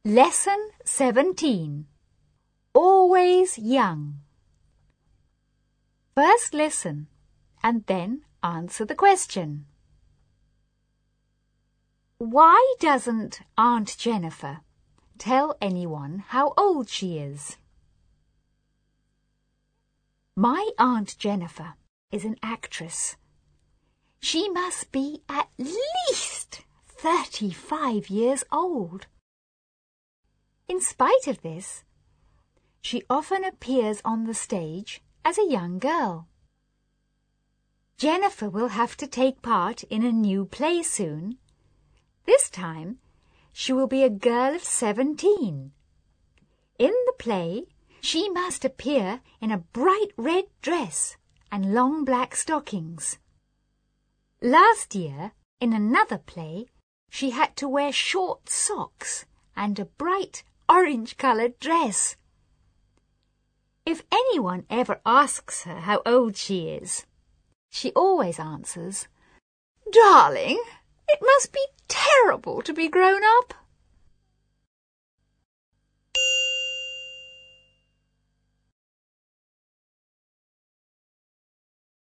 Lesson 17. Always young. First listen and then answer the question. Why doesn't Aunt Jennifer tell anyone how old she is? My Aunt Jennifer is an actress. She must be at least 35 years old. In spite of this, she often appears on the stage as a young girl. Jennifer will have to take part in a new play soon. This time, she will be a girl of 17. In the play, she must appear in a bright red dress and long black stockings. Last year, in another play, she had to wear short socks and a bright orange-coloured dress. If anyone ever asks her how old she is, she always answers, "Darling, it must be terrible to be grown up."